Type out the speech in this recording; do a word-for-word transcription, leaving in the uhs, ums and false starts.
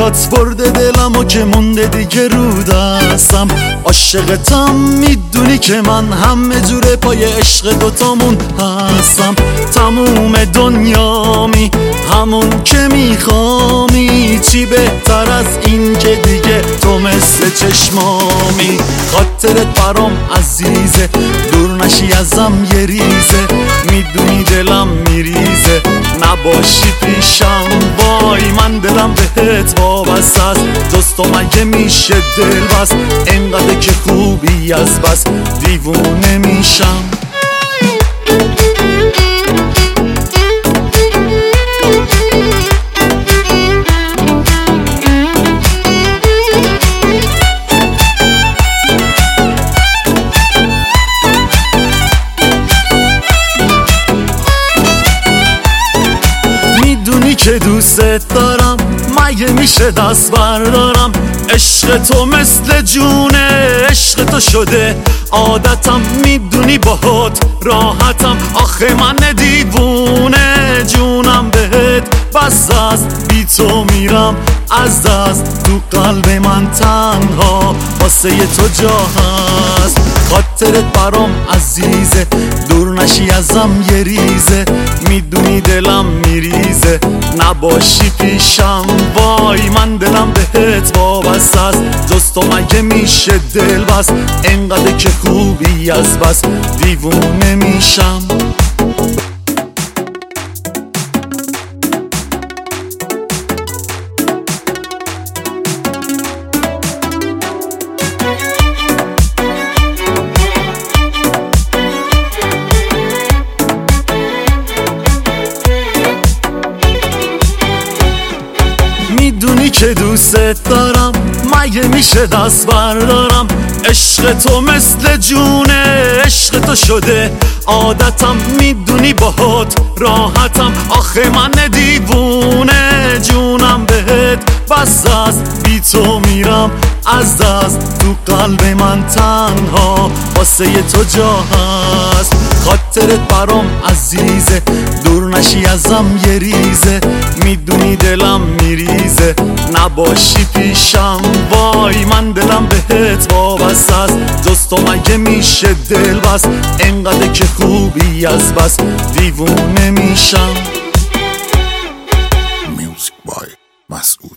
برات برده دلم و که مونده دیگه رو دستم. عاشقتم میدونی که من همه جوره پای عشق دوتامون هستم. تموم دنیامی همون که میخوامی، چی بهتر از این که دیگه تو مثل چشمامی. خاطرت برام عزیزه، دور نشی ازم یه ریزه. میدونی دلم میریزه نباشی پیشم، وای من دلم بهت وابسته است. جز تو مگه میشه دل بس، اینقدر که خوبی از بس دیوونه میشم. که دوست دارم مگه میشه دست بردارم. عشق تو مثل جونه، عشق تو شده عادتم. میدونی باهات راحتم، آخه من دیوونه جونم بهت بس است. بی تو میرم از دست، تو قلب من تنها واسه تو جا هست. خاطرت برام عزیزه، دور نشی ازم یه ریزه. میدونی دلم میریزه نباشی پیشم، وای من دلم بهت وابسته است. جز تو مگه میشه دل بس، اینقدر که خوبی از بس دیوونه میشم. میدونی که دوست دارم مگه میشه دست بردارم. عشق تو مثل جونه، عشق تو شده عادتم. میدونی باهات راحتم، آخه من دیوونه جونم بهت بس است. بی تو میرم از دست، تو قلب من تنها واسه تو جا هست. خاطرت برام عزیزه، دور نشی ازم یه ریزه. میدونی دلم میریزه نباشی پیشم، وای من دلم بهت وابسته است. جز تو مگه میشه دل بس، اینقدر که خوبی از بس دیوونه میشم. میوزیک بای مسعود.